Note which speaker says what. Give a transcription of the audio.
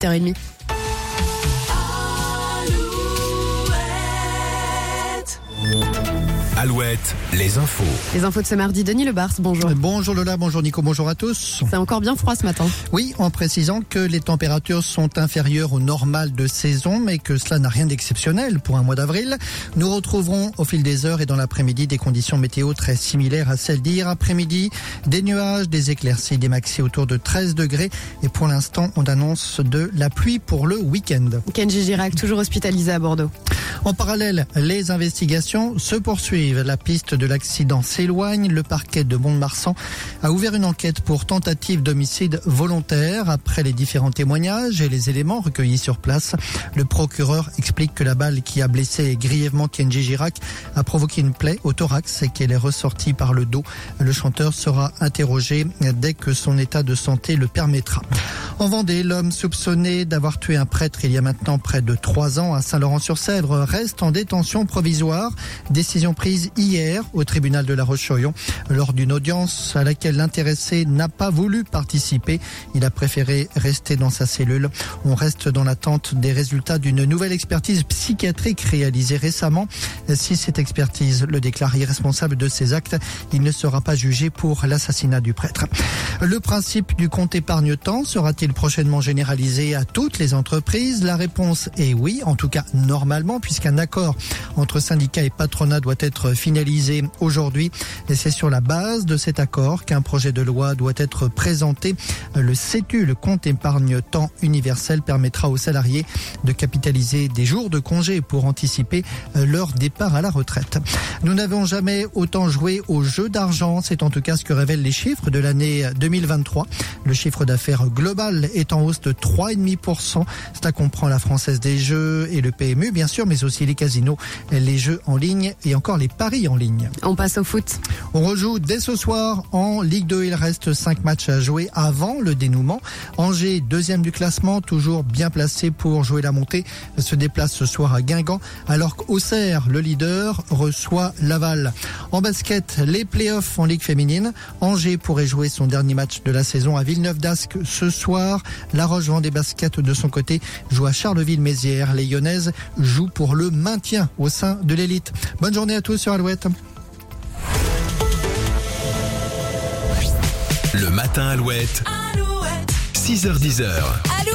Speaker 1: 8h30.
Speaker 2: Alouette, les infos.
Speaker 1: Les infos de ce mardi, Denis Lebars, bonjour.
Speaker 3: Bonjour Lola, bonjour Nico, bonjour à tous.
Speaker 1: C'est encore bien froid ce matin.
Speaker 3: Oui, en précisant que les températures sont inférieures au normal de saison, mais que cela n'a rien d'exceptionnel pour un mois d'avril. Nous retrouverons au fil des heures et dans l'après-midi des conditions météo très similaires à celles d'hier après-midi. Des nuages, des éclaircies, des maxis autour de 13 degrés. Et pour l'instant, on annonce de la pluie pour le week-end.
Speaker 1: Kenji Girac, toujours hospitalisé à Bordeaux.
Speaker 3: En parallèle, les investigations se poursuivent. La piste de l'accident s'éloigne. Le parquet de Mont-de-Marsan a ouvert une enquête pour tentative d'homicide volontaire. Après les différents témoignages et les éléments recueillis sur place, le procureur explique que la balle qui a blessé grièvement Kenji Girac a provoqué une plaie au thorax et qu'elle est ressortie par le dos. Le chanteur sera interrogé dès que son état de santé le permettra. En Vendée, l'homme soupçonné d'avoir tué un prêtre il y a maintenant près de 3 ans à Saint-Laurent-sur-Sèvre reste en détention provisoire. Décision prise hier au tribunal de La Roche-sur-Yon lors d'une audience à laquelle l'intéressé n'a pas voulu participer. Il a préféré rester dans sa cellule. On reste dans l'attente des résultats d'une nouvelle expertise psychiatrique réalisée récemment. Si cette expertise le déclare irresponsable de ses actes, il ne sera pas jugé pour l'assassinat du prêtre. Le principe du compte épargne-temps sera-t-il prochainement généralisé à toutes les entreprises? La réponse est oui, en tout cas normalement, puisqu'un accord entre syndicats et patronat doit être finalisé aujourd'hui. Et c'est sur la base de cet accord qu'un projet de loi doit être présenté. Le CETU, le compte épargne-temps universel, permettra aux salariés de capitaliser des jours de congé pour anticiper leur départ à la retraite. Nous n'avons jamais autant joué au jeu d'argent. C'est en tout cas ce que révèlent les chiffres de l'année 2023. Le chiffre d'affaires global est en hausse de 3,5%. Cela comprend la Française des Jeux et le PMU, bien sûr, mais aussi les casinos, les jeux en ligne et encore les paris en ligne.
Speaker 1: On passe au foot.
Speaker 3: On rejoue dès ce soir en Ligue 2. Il reste 5 matchs à jouer avant le dénouement. Angers, deuxième du classement, toujours bien placé pour jouer la montée, se déplace ce soir à Guingamp, alors qu'Auxerre, le leader, reçoit Laval. En basket, les playoffs en Ligue féminine. Angers pourrait jouer son dernier match de la saison à Villeneuve-d'Ascq ce soir. La Roche-Vendée Basket, de son côté, joue à Charleville-Mézières. Les Lyonnaises jouent pour le maintien au sein de l'élite. Bonne journée à tous sur Alouette.
Speaker 2: Le matin Alouette. 6h-10h.